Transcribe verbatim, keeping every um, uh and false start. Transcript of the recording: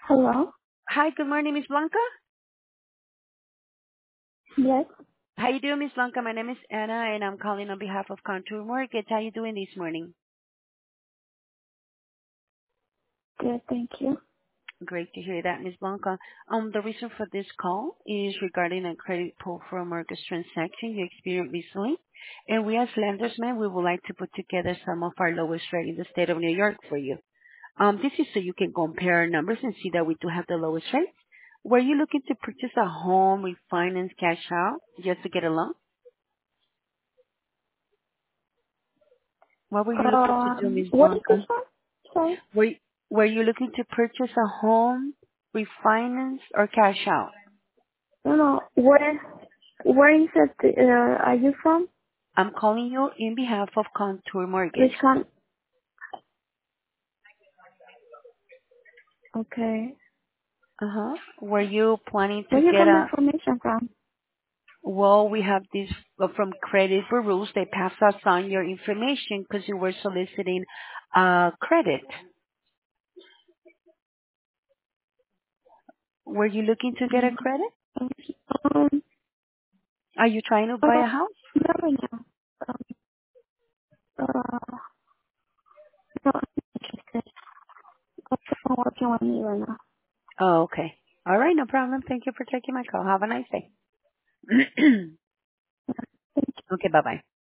Hello? Hi, good morning, Miss Blanca. Yes. How you doing, Miss Blanca? My name is Anna, and I'm calling on behalf of Contour Mortgage. How you doing this morning? Good, thank you. Great to hear that, Miss Blanca. Um, the reason for this call is regarding a credit pull for a mortgage transaction you experienced recently. And we as lenders, ma'am, we would like to put together some of our lowest rate in the state of New York for you. Um, this is so you can compare our numbers and see that we do have the lowest rates. Were you looking to purchase a home, refinance, cash out, just to get a loan? What were you looking to do, Um, Miss what is this Blanca? one? Sorry? Were Were you looking to purchase a home, refinance, or cash out? No, no. Where, where is it, uh, are you from? I'm calling you in behalf of Contour Which Mortgage. con? Okay. Uh-huh. Were you planning to Where you get from the a... information from? Well, we have this uh, from credit bureaus. They pass us on your information because you were soliciting uh, credit. Were you looking to get a Mm, credit? Um, Are you trying to uh, buy a house? no, right now. Um, uh, no, I'm interested. I'm still working on me right now. Oh, okay. All right, no problem. Thank you for taking my call. Have a nice day. Thank Okay, bye-bye.